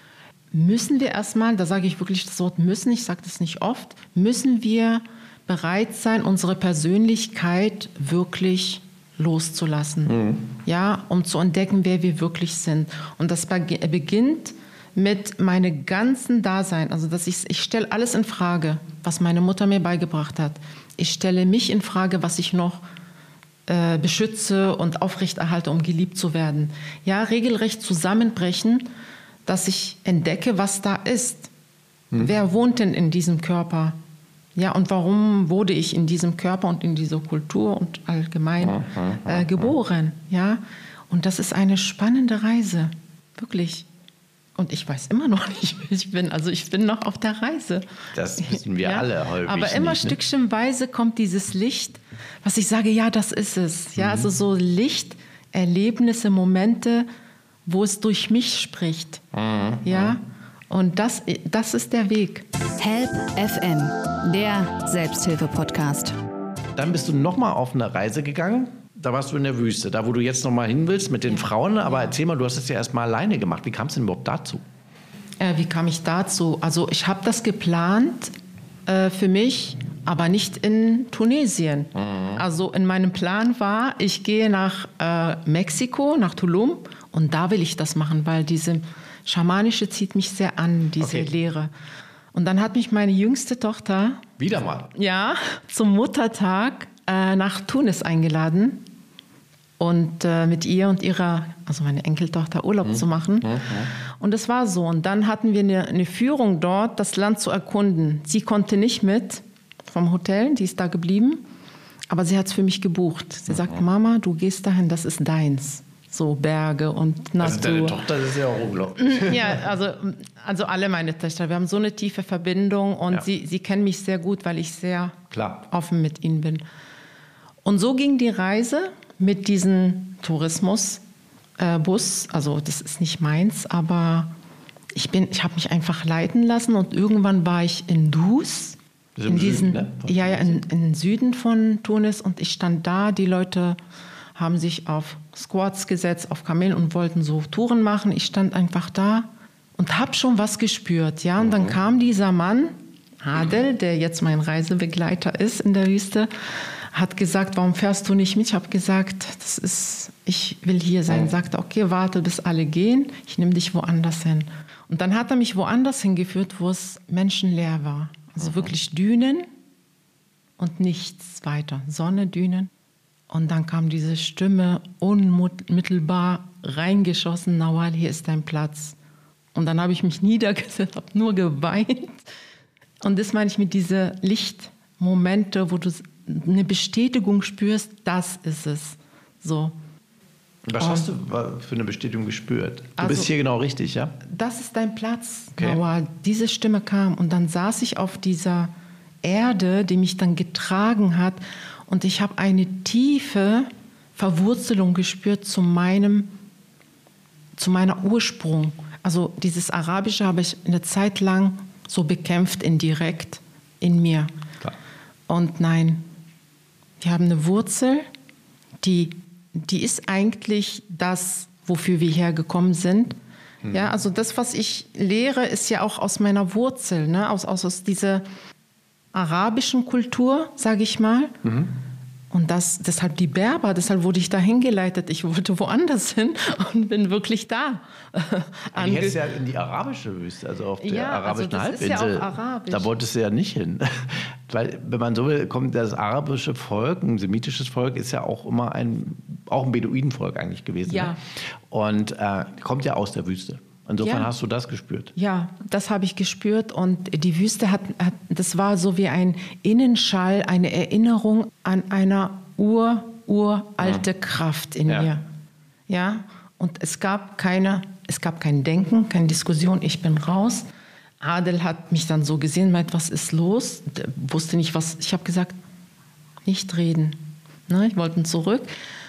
müssen wir erstmal, da sage ich wirklich das Wort müssen, ich sage das nicht oft, müssen wir bereit sein, unsere Persönlichkeit wirklich loszulassen, ja, um zu entdecken, wer wir wirklich sind. Und das beginnt mit meinem ganzen Dasein. Also ich stelle alles in Frage, was meine Mutter mir beigebracht hat. Ich stelle mich in Frage, was ich noch beschütze und aufrechterhalte, um geliebt zu werden. Ja, regelrecht zusammenbrechen, dass ich entdecke, was da ist. Wer wohnt denn in diesem Körper? Ja, und warum wurde ich in diesem Körper und in dieser Kultur und allgemein geboren? Ja, und das ist eine spannende Reise, wirklich. Und ich weiß immer noch nicht, wer ich bin. Also ich bin noch auf der Reise. Das wissen wir alle häufig. Aber immer nicht, ne? Stückchenweise kommt dieses Licht, was ich sage, ja, das ist es. Ja, also so Licht, Erlebnisse, Momente, wo es durch mich spricht. Ja, und das ist der Weg. Help FM, der Selbsthilfe-Podcast. Dann bist du nochmal auf eine Reise gegangen. Da warst du in der Wüste, da wo du jetzt nochmal hin willst mit den Frauen. Aber erzähl mal, du hast es ja erst mal alleine gemacht. Wie kam es denn überhaupt dazu? Wie kam ich dazu? Also ich habe das geplant für mich, aber nicht in Tunesien. Also in meinem Plan war, ich gehe nach Mexiko, nach Tulum, und da will ich das machen, weil diese Schamanische zieht mich sehr an, diese Lehre. Und dann hat mich meine jüngste Tochter Wieder mal? Ja, zum Muttertag nach Tunis eingeladen und mit ihr und also meine Enkeltochter, Urlaub zu machen. Und es war so. Und dann hatten wir eine Führung dort, das Land zu erkunden. Sie konnte nicht mit vom Hotel, die ist da geblieben, aber sie hat es für mich gebucht. Sie sagt, Mama, du gehst dahin, das ist deins. So Berge und Natur. Also deine Tochter ist ja auch unglaublich. Ja, also alle meine Töchter. Wir haben so eine tiefe Verbindung und sie kennen mich sehr gut, weil ich sehr offen mit ihnen bin. Und so ging die Reise mit diesem Tourismusbus. Also das ist nicht meins, aber ich habe mich einfach leiten lassen und irgendwann war ich in Dus. In Süden, ne? Im Süden von Tunis, und ich stand da, die Leute haben sich auf Squats gesetzt, auf Kamelen und wollten so Touren machen. Ich stand einfach da und habe schon was gespürt. Ja? Und dann kam dieser Mann, Adel, der jetzt mein Reisebegleiter ist in der Wüste, hat gesagt, warum fährst du nicht mit? Ich habe gesagt, ich will hier sein. Sagte, okay, warte, bis alle gehen, ich nehme dich woanders hin. Und dann hat er mich woanders hingeführt, wo es menschenleer war. Also wirklich Dünen und nichts weiter. Sonne, Dünen. Und dann kam diese Stimme unmittelbar reingeschossen, Nawal, hier ist dein Platz. Und dann habe ich mich niedergesetzt, habe nur geweint. Und das meine ich mit diesen Lichtmomente, wo du eine Bestätigung spürst, das ist es. So. Was hast du für eine Bestätigung gespürt? Du bist hier genau richtig, ja? Das ist dein Platz, Nawal. Diese Stimme kam und dann saß ich auf dieser Erde, die mich dann getragen hat. Und ich habe eine tiefe Verwurzelung gespürt zu meiner Ursprung. Also dieses Arabische habe ich eine Zeit lang so bekämpft, indirekt in mir. Klar. Und nein, wir haben eine Wurzel, die ist eigentlich das, wofür wir hergekommen sind. Ja, also das, was ich lehre, ist ja auch aus meiner Wurzel, ne? aus dieser arabischen Kultur, sage ich mal. Und deshalb die Berber, deshalb wurde ich da hingeleitet. Ich wollte woanders hin und bin wirklich da. Du hättest ja in die arabische Wüste, also auf der arabischen Halbinsel. Ist ja auch arabisch. Da wolltest du ja nicht hin. Weil, wenn man so will, kommt das arabische Volk, ein semitisches Volk, ist ja auch immer ein Beduinenvolk eigentlich gewesen. Ja. Ne? Und kommt ja aus der Wüste. Insofern hast du das gespürt. Ja, das habe ich gespürt. Und die Wüste das war so wie ein Innenschall, eine Erinnerung an eine uralte Kraft in mir. Ja, und es gab kein Denken, keine Diskussion. Ich bin raus. Adel hat mich dann so gesehen, meint, was ist los? Der wusste nicht, was. Ich habe gesagt, nicht reden. Ne, ich wollte zurück.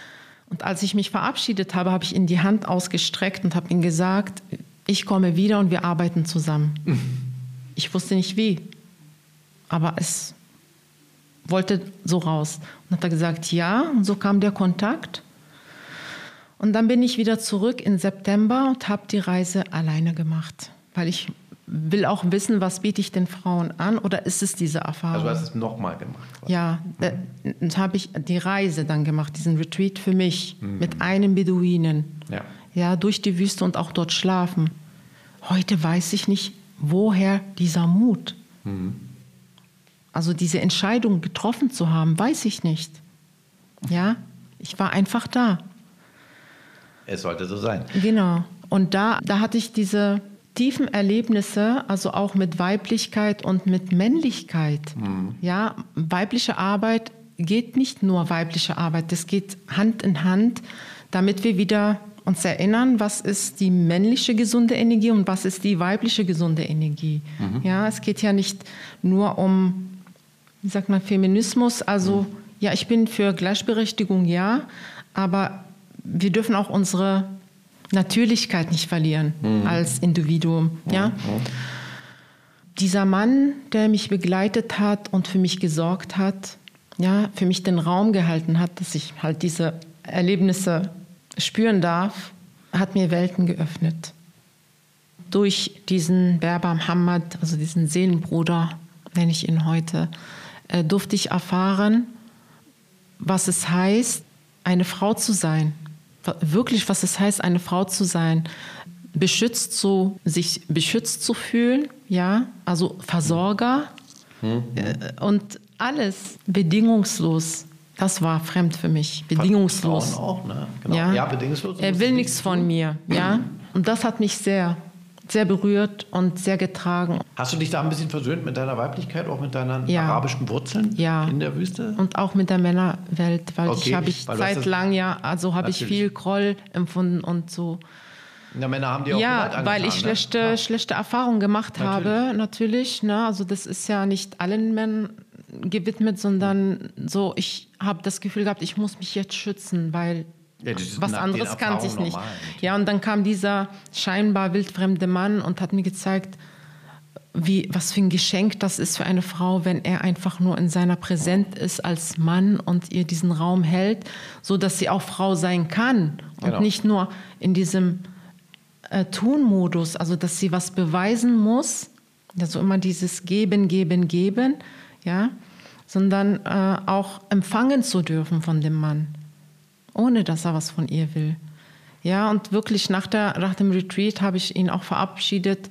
Und als ich mich verabschiedet habe, habe ich ihm die Hand ausgestreckt und habe ihm gesagt, ich komme wieder und wir arbeiten zusammen. Ich wusste nicht wie, aber es wollte so raus. Und hat er gesagt, ja, und so kam der Kontakt. Und dann bin ich wieder zurück im September und habe die Reise alleine gemacht, weil ich will auch wissen, was biete ich den Frauen an oder ist es diese Erfahrung? Also du hast es nochmal gemacht? Ja, dann habe ich die Reise dann gemacht, diesen Retreat für mich mit einem Beduinen. Ja, durch die Wüste und auch dort schlafen. Heute weiß ich nicht, woher dieser Mut. Also diese Entscheidung getroffen zu haben, weiß ich nicht. Ja, ich war einfach da. Es sollte so sein. Genau. Und da hatte ich diese tiefen Erlebnisse, also auch mit Weiblichkeit und mit Männlichkeit. Ja, weibliche Arbeit geht nicht nur weibliche Arbeit, das geht Hand in Hand, damit wir wieder uns erinnern, was ist die männliche gesunde Energie und was ist die weibliche gesunde Energie. Ja, es geht ja nicht nur um, wie sagt man, Feminismus. Also ja, ich bin für Gleichberechtigung, ja, aber wir dürfen auch unsere Natürlichkeit nicht verlieren als Individuum. Ja? Dieser Mann, der mich begleitet hat und für mich gesorgt hat, ja, für mich den Raum gehalten hat, dass ich halt diese Erlebnisse spüren darf, hat mir Welten geöffnet. Durch diesen Berber Muhammad, also diesen Seelenbruder, nenne ich ihn heute, durfte ich erfahren, was es heißt, eine Frau zu sein. Wirklich, was es heißt, eine Frau zu sein, sich beschützt zu fühlen, ja, also Versorger und alles bedingungslos. Das war fremd für mich, bedingungslos. Frauen auch, ne? Genau. Ja, bedingungslos. Er will nichts von mir, ja, und das hat mich sehr, sehr berührt und sehr getragen. Hast du dich da ein bisschen versöhnt mit deiner Weiblichkeit, auch mit deinen arabischen Wurzeln in der Wüste? Und auch mit der Männerwelt, weil zeitlang habe ich viel Groll empfunden und so. Ja, Männer haben die auch Gewalt angetan, weil ich schlechte Erfahrungen gemacht habe, natürlich. Ne? Also das ist ja nicht allen Männern gewidmet, sondern so, ich habe das Gefühl gehabt, ich muss mich jetzt schützen, weil was anderes kannte ich nicht. Ja, und dann kam dieser scheinbar wildfremde Mann und hat mir gezeigt, was für ein Geschenk das ist für eine Frau, wenn er einfach nur in seiner Präsenz ist als Mann und ihr diesen Raum hält, so dass sie auch Frau sein kann und nicht nur in diesem Tun-Modus, also dass sie was beweisen muss, also immer dieses Geben, Geben, Geben, ja, sondern auch empfangen zu dürfen von dem Mann, ohne dass er was von ihr will. Ja, und wirklich nach dem Retreat habe ich ihn auch verabschiedet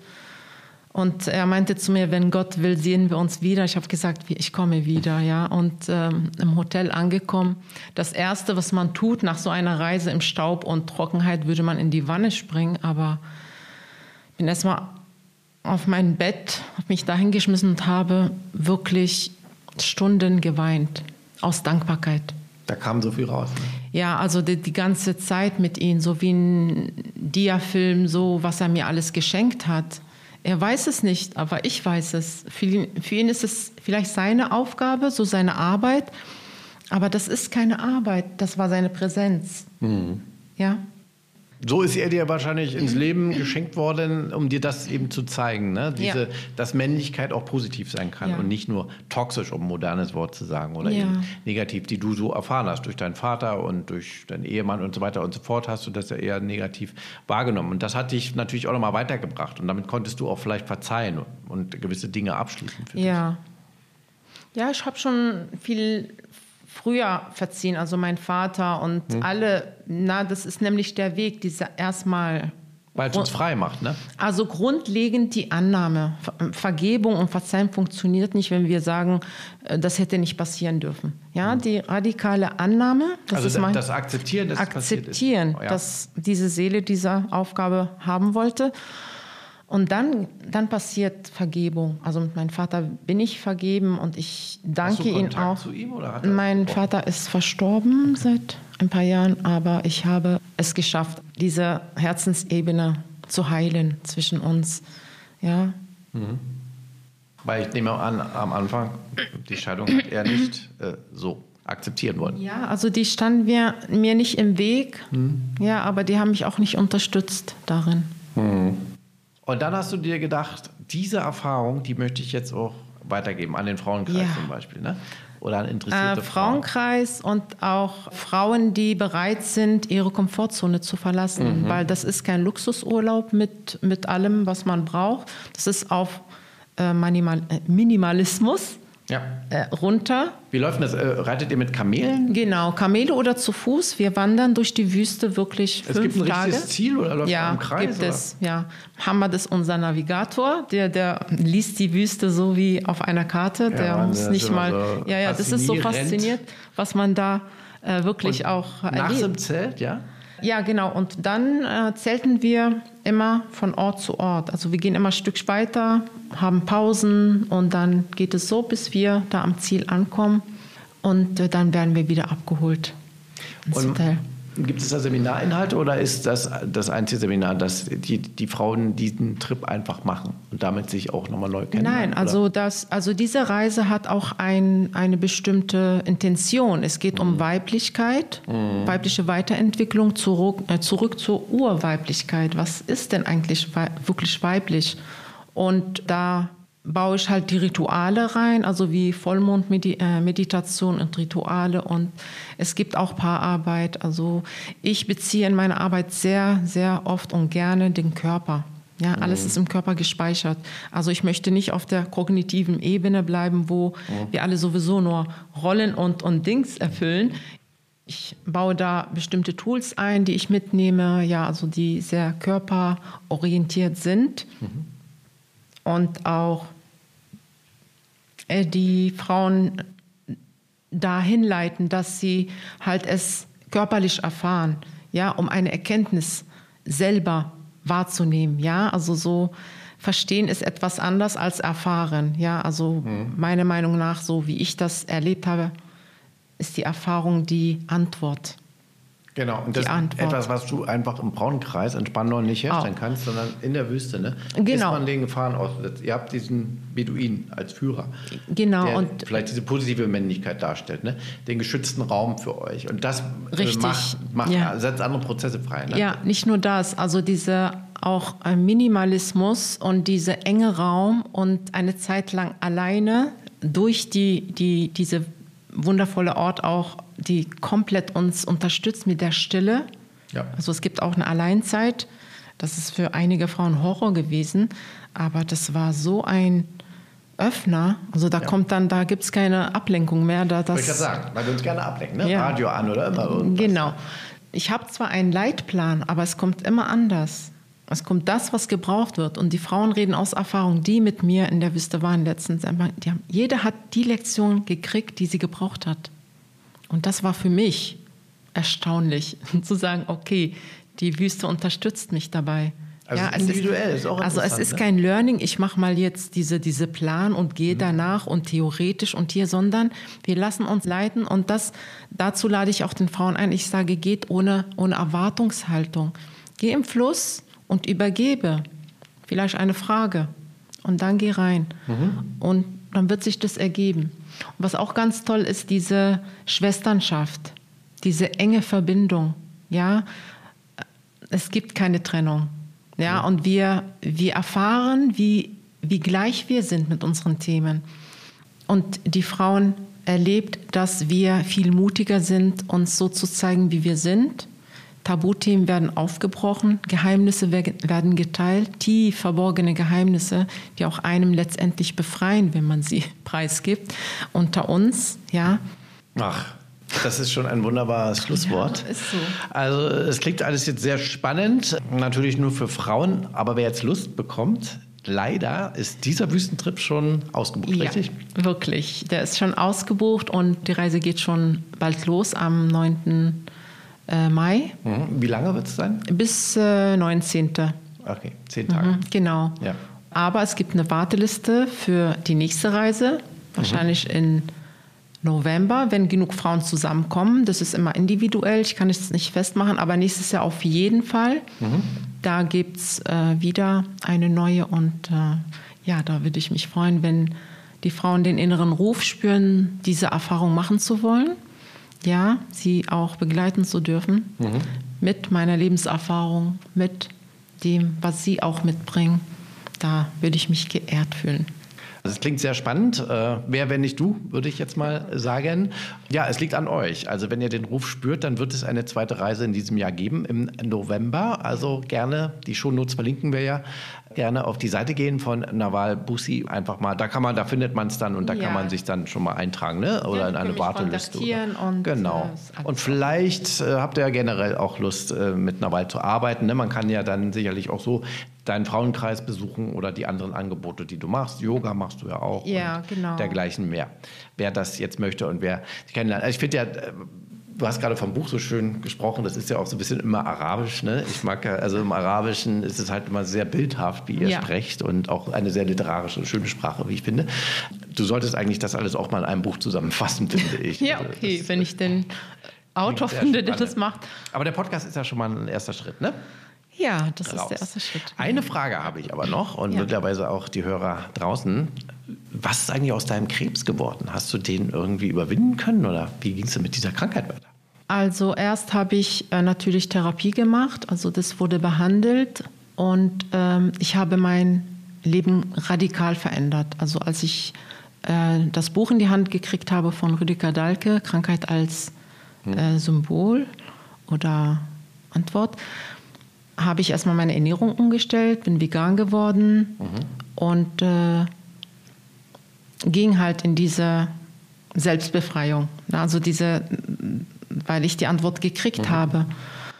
und er meinte zu mir, wenn Gott will, sehen wir uns wieder. Ich habe gesagt, ich komme wieder, ja, und im Hotel angekommen. Das Erste, was man tut nach so einer Reise im Staub und Trockenheit, würde man in die Wanne springen, aber ich bin erstmal auf mein Bett, habe mich da hingeschmissen und habe wirklich Stunden geweint, aus Dankbarkeit. Da kam so viel raus. Ne? Ja, also die ganze Zeit mit ihm, so wie ein Diafilm, so was er mir alles geschenkt hat. Er weiß es nicht, aber ich weiß es. Für ihn ist es vielleicht seine Aufgabe, so seine Arbeit, aber das ist keine Arbeit, das war seine Präsenz. Ja. So ist er dir wahrscheinlich ins Leben geschenkt worden, um dir das eben zu zeigen, ne? Dass Männlichkeit auch positiv sein kann und nicht nur toxisch, um ein modernes Wort zu sagen, oder eben negativ, die du so erfahren hast durch deinen Vater und durch deinen Ehemann und so weiter und so fort, hast du das ja eher negativ wahrgenommen. Und das hat dich natürlich auch nochmal weitergebracht und damit konntest du auch vielleicht verzeihen und gewisse Dinge abschließen für dich. Ja, ich habe schon viel früher verziehen, also mein Vater und alle, das ist nämlich der Weg, dieser erstmal. Weil es uns frei macht, ne? Also grundlegend die Annahme. Vergebung und Verzeihen funktioniert nicht, wenn wir sagen, das hätte nicht passieren dürfen. Ja, die radikale Annahme. Das Akzeptieren, dass es passiert ist. Dass diese Seele diese Aufgabe haben wollte. Und dann passiert Vergebung. Also mit meinem Vater bin ich vergeben und ich danke ihm auch. Hast du Kontakt zu ihm oder hat mein Vater ist verstorben seit ein paar Jahren, aber ich habe es geschafft, diese Herzensebene zu heilen zwischen uns. Ja. Weil ich nehme an, am Anfang, die Scheidung hat er nicht so akzeptieren wollen. Ja, also die standen mir nicht im Weg, ja, aber die haben mich auch nicht unterstützt darin. Und dann hast du dir gedacht, diese Erfahrung, die möchte ich jetzt auch weitergeben, an den Frauenkreis zum Beispiel, ne? Oder an interessierte Frauenkreis und auch Frauen, die bereit sind, ihre Komfortzone zu verlassen, weil das ist kein Luxusurlaub mit allem, was man braucht. Das ist auf Minimalismus runter. Wie läuft das? Reitet ihr mit Kamelen? Genau, Kamele oder zu Fuß. Wir wandern durch die Wüste wirklich 5 Tage. Es gibt ein richtiges Ziel oder läuft man im Kreis? Gibt es. Ja, Hamad ist unser Navigator. Der liest die Wüste so wie auf einer Karte. Der muss nicht mal. So das ist so faszinierend, was man da wirklich auch erlebt. Nachts im Zelt, ja? Ja, genau. Und dann zelten wir immer von Ort zu Ort. Also wir gehen immer ein Stück weiter, haben Pausen und dann geht es so, bis wir da am Ziel ankommen. Und dann werden wir wieder abgeholt ins Hotel. Gibt es da Seminarinhalte oder ist das einzige Seminar, dass die Frauen diesen Trip einfach machen und damit sich auch nochmal neu kennenlernen? Nein, also diese Reise hat auch eine bestimmte Intention. Es geht um Weiblichkeit, weibliche Weiterentwicklung, zurück zur Urweiblichkeit. Was ist denn eigentlich wirklich weiblich? Und da baue ich halt die Rituale rein, also wie Vollmondmeditation und Rituale, und es gibt auch Paararbeit. Also ich beziehe in meiner Arbeit sehr, sehr oft und gerne den Körper. Ja, alles ist im Körper gespeichert. Also ich möchte nicht auf der kognitiven Ebene bleiben, wo wir alle sowieso nur Rollen und Dings erfüllen. Ich baue da bestimmte Tools ein, die ich mitnehme, ja, also die sehr körperorientiert sind und auch die Frauen dahin leiten, dass sie halt es körperlich erfahren, ja, um eine Erkenntnis selber wahrzunehmen, ja, also so verstehen ist etwas anders als erfahren, ja, also meiner Meinung nach, so wie ich das erlebt habe, ist die Erfahrung die Antwort. Genau, und das ist etwas, was du einfach im Frauenkreis in Spandau nicht herstellen kannst, sondern in der Wüste, ne? Genau. Ist man den Gefahren ausgesetzt. Ihr habt diesen Beduin als Führer, genau, der und vielleicht diese positive Männlichkeit darstellt, ne? Den geschützten Raum für euch. Und das setzt andere Prozesse frei. Ne? Ja, nicht nur das, also dieser auch Minimalismus und dieser enge Raum und eine Zeit lang alleine durch diese wundervolle Ort auch, die komplett uns unterstützt mit der Stille. Ja. Also es gibt auch eine Alleinzeit. Das ist für einige Frauen Horror gewesen, aber das war so ein Öffner. Also da gibt es keine Ablenkung mehr. Wollte ich gerade sagen, weil wir uns gerne ablenken, ne? Ja. Radio an oder immer irgendwas. Genau. Ich habe zwar einen Leitplan, aber es kommt immer anders. Es kommt das, was gebraucht wird. Und die Frauen reden aus Erfahrung, die mit mir in der Wüste waren letztens. Jede hat die Lektion gekriegt, die sie gebraucht hat. Und das war für mich erstaunlich, zu sagen, okay, die Wüste unterstützt mich dabei. Also ja, individuell ist auch interessant. Also es ist kein Learning, ich mache mal jetzt diese Plan und gehe danach und theoretisch und hier, sondern wir lassen uns leiten. Und dazu lade ich auch den Frauen ein. Ich sage, geht ohne Erwartungshaltung. Geh im Fluss und übergebe vielleicht eine Frage und dann geh rein. Und dann wird sich das ergeben. Und was auch ganz toll ist, diese Schwesternschaft, diese enge Verbindung. Ja, es gibt keine Trennung. Ja, und wir erfahren, wie gleich wir sind mit unseren Themen. Und die Frauen erlebt, dass wir viel mutiger sind, uns so zu zeigen, wie wir sind. Tabuthemen werden aufgebrochen, Geheimnisse werden geteilt, tief verborgene Geheimnisse, die auch einem letztendlich befreien, wenn man sie preisgibt. Unter uns, ja. Ach, das ist schon ein wunderbares Schlusswort. Ja, ist so. Also es klingt alles jetzt sehr spannend, natürlich nur für Frauen, aber wer jetzt Lust bekommt, leider ist dieser Wüstentrip schon ausgebucht, richtig? Ja, wirklich. Der ist schon ausgebucht und die Reise geht schon bald los am 9. Mai. Wie lange wird es sein? Bis 19. Okay, 10 Tage. Genau. Ja. Aber es gibt eine Warteliste für die nächste Reise, wahrscheinlich in November, wenn genug Frauen zusammenkommen. Das ist immer individuell, ich kann es nicht festmachen, aber nächstes Jahr auf jeden Fall. Da gibt es wieder eine neue und da würde ich mich freuen, wenn die Frauen den inneren Ruf spüren, diese Erfahrung machen zu wollen. ja, sie auch begleiten zu dürfen mit meiner Lebenserfahrung, mit dem, was sie auch mitbringen. Da würde ich mich geehrt fühlen. Das klingt sehr spannend. Wer, wenn nicht du, würde ich jetzt mal sagen. Ja, es liegt an euch. Also wenn ihr den Ruf spürt, dann wird es eine zweite Reise in diesem Jahr geben, im November. Also gerne, die Shownotes verlinken wir ja, gerne auf die Seite gehen von Nawal Boussi. Einfach mal, da findet man es dann und da kann man sich dann schon mal eintragen, ne? Oder in eine Warteliste. Und genau. Und vielleicht habt ihr ja generell auch Lust, mit Nawal zu arbeiten. Ne? Man kann ja dann sicherlich auch so deinen Frauenkreis besuchen oder die anderen Angebote, die du machst. Yoga machst du ja auch. Ja, genau. Dergleichen mehr. Wer das jetzt möchte und wer dich kennenlernt. Also ich finde ja, du hast gerade vom Buch so schön gesprochen, das ist ja auch so ein bisschen immer arabisch. Ne? Ich mag ja, also im Arabischen ist es halt immer sehr bildhaft, wie ihr sprecht und auch eine sehr literarische, schöne Sprache, wie ich finde. Du solltest eigentlich das alles auch mal in einem Buch zusammenfassen, finde ich. Ja, okay, wenn ich den Autor finde, der das macht. Aber der Podcast ist ja schon mal ein erster Schritt, ne? Ja, das ist der erste Schritt. Eine Frage habe ich aber noch und möglicherweise auch die Hörer draußen. Was ist eigentlich aus deinem Krebs geworden? Hast du den irgendwie überwinden können oder wie ging es denn mit dieser Krankheit weiter? Also erst habe ich natürlich Therapie gemacht, also das wurde behandelt und ich habe mein Leben radikal verändert. Also als ich das Buch in die Hand gekriegt habe von Rüdiger Dahlke, Krankheit als Symbol oder Antwort, habe ich erstmal meine Ernährung umgestellt, bin vegan geworden und ging halt in diese Selbstbefreiung. Also weil ich die Antwort gekriegt habe.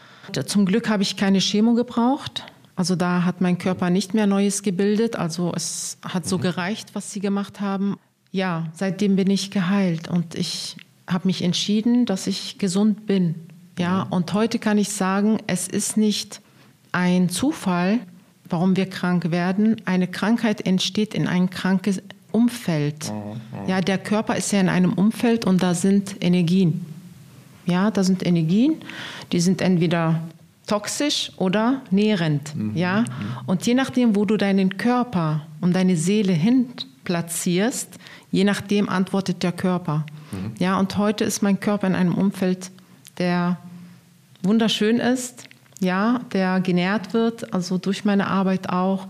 Zum Glück habe ich keine Chemo gebraucht. Also da hat mein Körper nicht mehr Neues gebildet. Also es hat so gereicht, was sie gemacht haben. Ja, seitdem bin ich geheilt und ich habe mich entschieden, dass ich gesund bin. Ja, und heute kann ich sagen, es ist nicht ein Zufall, warum wir krank werden. Eine Krankheit entsteht in einem krankes Umfeld. Ja, der Körper ist ja in einem Umfeld und da sind Energien. Ja, da sind Energien, die sind entweder toxisch oder nährend. Ja, und je nachdem, wo du deinen Körper und deine Seele hin platzierst, je nachdem antwortet der Körper. Ja, und heute ist mein Körper in einem Umfeld, der wunderschön ist. Ja, der genährt wird, also durch meine Arbeit auch.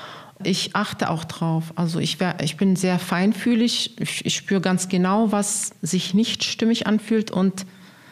Ich achte auch drauf. Also ich bin sehr feinfühlig. Ich spüre ganz genau, was sich nicht stimmig anfühlt und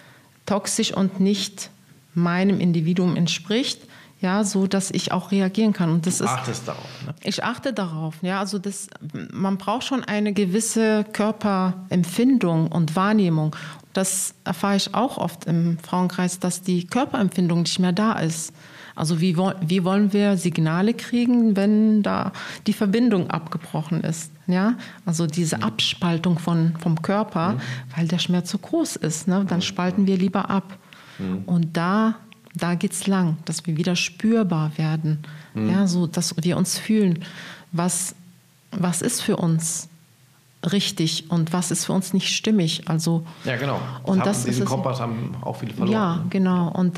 toxisch und nicht meinem Individuum entspricht. Ja, so dass ich auch reagieren kann. Und du achtest darauf, ne? Ich achte darauf. Ja, also man braucht schon eine gewisse Körperempfindung und Wahrnehmung. Das erfahre ich auch oft im Frauenkreis, dass die Körperempfindung nicht mehr da ist. Also wie wollen wir Signale kriegen, wenn da die Verbindung abgebrochen ist? Ja, also diese Abspaltung vom Körper, weil der Schmerz so groß ist. Ne? Dann spalten wir lieber ab. Und da geht's lang, dass wir wieder spürbar werden. Ja, so dass wir uns fühlen, was ist für uns richtig und was ist für uns nicht stimmig. Also, ja, genau. Diesen Kompass haben auch viele verloren. Ja, genau. Und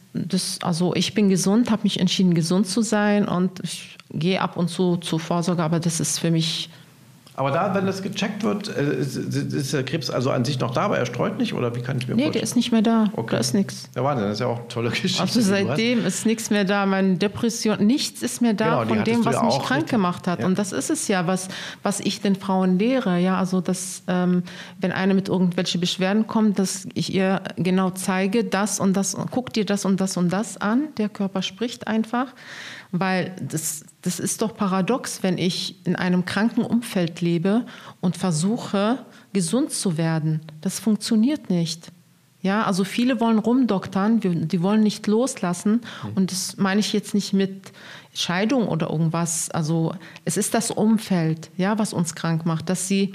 also ich bin gesund, habe mich entschieden, gesund zu sein und ich gehe ab und zu zur Vorsorge, aber das ist für mich... Aber da, wenn das gecheckt wird, ist der Krebs also an sich noch da, aber er streut nicht? Oder wie kann ich mir vorstellen? Nee, der ist nicht mehr da. Okay. Da ist nichts. Ja, Wahnsinn, das ist ja auch eine tolle Geschichte. Also seitdem ist nichts mehr da. Meine Depression, nichts ist mehr da von dem, was mich krank gemacht hat. Ja. Und das ist es ja, was ich den Frauen lehre. Ja, also dass, wenn eine mit irgendwelchen Beschwerden kommt, dass ich ihr genau zeige, das und das, guck dir das und das und das an. Der Körper spricht einfach. Weil das ist doch paradox, wenn ich in einem kranken Umfeld lebe und versuche, gesund zu werden. Das funktioniert nicht. Ja, also viele wollen rumdoktern, die wollen nicht loslassen. Und das meine ich jetzt nicht mit Scheidung oder irgendwas. Also es ist das Umfeld, ja, was uns krank macht, dass sie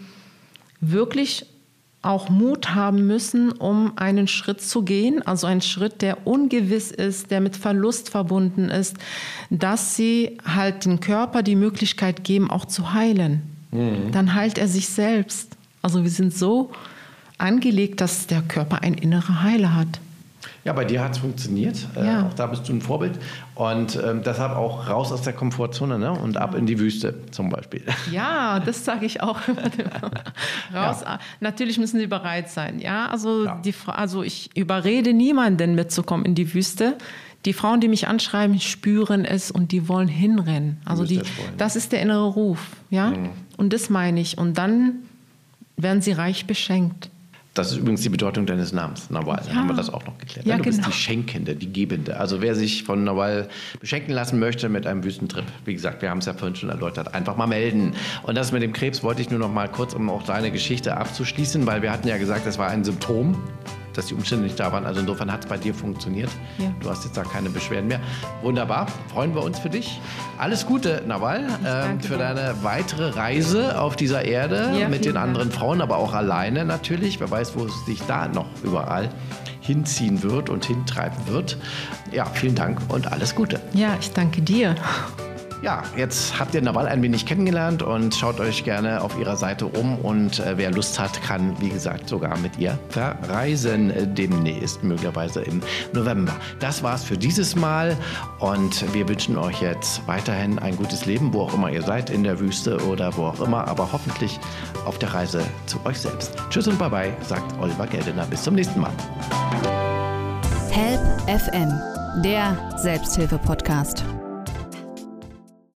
wirklich auch Mut haben müssen, um einen Schritt zu gehen, also einen Schritt, der ungewiss ist, der mit Verlust verbunden ist, dass sie halt dem Körper die Möglichkeit geben, auch zu heilen. Dann heilt er sich selbst. Also wir sind so angelegt, dass der Körper einen inneren Heiler hat. Ja, bei dir hat es funktioniert. Ja. Auch da bist du ein Vorbild. Und deshalb auch raus aus der Komfortzone, ne? Und ab in die Wüste zum Beispiel. Ja, das sage ich auch. Raus. Ja. Natürlich müssen sie bereit sein. Ja, also, also ich überrede niemanden mitzukommen in die Wüste. Die Frauen, die mich anschreiben, spüren es und die wollen hinrennen. Also das ist der innere Ruf. Ja? Mhm. Und das meine ich. Und dann werden sie reich beschenkt. Das ist übrigens die Bedeutung deines Namens, Nawal. Dann haben wir das auch noch geklärt. Ja, du bist die Schenkende, die Gebende. Also wer sich von Nawal beschenken lassen möchte mit einem Wüstentrip, wie gesagt, wir haben es ja vorhin schon erläutert, einfach mal melden. Und das mit dem Krebs wollte ich nur noch mal kurz, um auch deine Geschichte abzuschließen, weil wir hatten ja gesagt, das war ein Symptom, dass die Umstände nicht da waren. Also insofern hat es bei dir funktioniert. Ja. Du hast jetzt da keine Beschwerden mehr. Wunderbar, freuen wir uns für dich. Alles Gute, Nawal, für deine weitere Reise auf dieser Erde mit den anderen Frauen, aber auch alleine natürlich. Wer weiß, wo es dich da noch überall hinziehen wird und hintreiben wird. Ja, vielen Dank und alles Gute. Ja, ich danke dir. Ja, jetzt habt ihr Nawal ein wenig kennengelernt und schaut euch gerne auf ihrer Seite um. Und wer Lust hat, kann, wie gesagt, sogar mit ihr verreisen demnächst, möglicherweise im November. Das war's für dieses Mal und wir wünschen euch jetzt weiterhin ein gutes Leben, wo auch immer ihr seid, in der Wüste oder wo auch immer, aber hoffentlich auf der Reise zu euch selbst. Tschüss und Bye-bye, sagt Oliver Geldener. Bis zum nächsten Mal. Help FM, der Selbsthilfe-Podcast.